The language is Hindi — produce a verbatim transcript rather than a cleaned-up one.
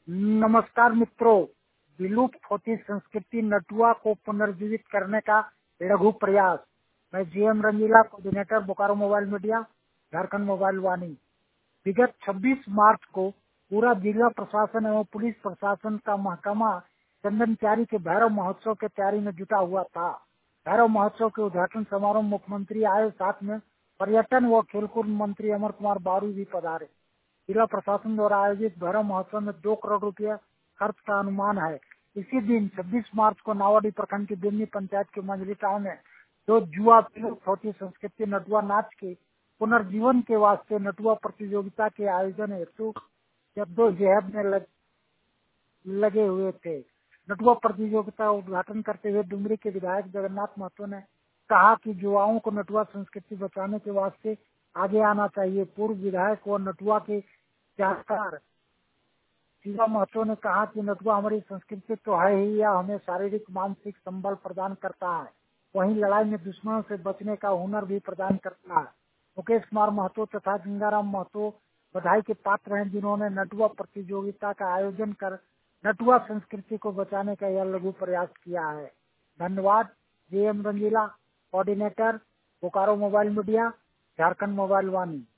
नमस्कार मित्रों, विलुप्त होती संस्कृति नटुआ को पुनर्जीवित करने का लघु प्रयास। मैं GM Rangeela, coordinator Bokaro mobile media, Jharkhand mobile Vani. विगत छब्बीस मार्च को पूरा जिला प्रशासन एवं पुलिस प्रशासन का महकमा चंदनचारी के भैरव महोत्सव के तैयारी में जुटा हुआ था। भैरव महोत्सव के उद्घाटन समारोह मुख्यमंत्री आए, साथ में पर्यटन व खेलकूद मंत्री अमर कुमार बारू भी पधारे। जिला प्रशासन द्वारा आयोजित भैरव महोत्सव में दो करोड़ रुपया खर्च का अनुमान है। इसी दिन छब्बीस मार्च को नावाडी प्रखंड की बिन्नी पंचायत के मंझली गाँव में दो जुआ विलुप्त होती संस्कृति नटुआ नाच के पुनर्जीवन के वास्ते नटुआ प्रतियोगिता के आयोजन हेतु जद्दोजहद में लग, लगे हुए थे। नटुआ प्रतियोगिता का उद्घाटन करते हुए डुमरी के विधायक जगन्नाथ महतो ने कहा कि युवाओं को नटुआ संस्कृति बचाने के वास्ते आगे आना चाहिए। पूर्व विधायक व नटुआ के जानकार शिवा महतो ने कहा कि नटुआ हमारी संस्कृति तो है ही, यह हमें शारीरिक मानसिक संबल प्रदान करता है, वहीं लड़ाई में दुश्मनों से बचने का हुनर भी प्रदान करता है। मुकेश कुमार महतो तथा गंगाराम महतो बधाई के पात्र हैं, जिन्होंने नटुआ प्रतियोगिता का आयोजन कर नटुआ संस्कृति को बचाने का यह लघु प्रयास किया है। धन्यवाद। JM Rangeela, coordinator Bokaro mobile media, Jharkhand mobile वाणी।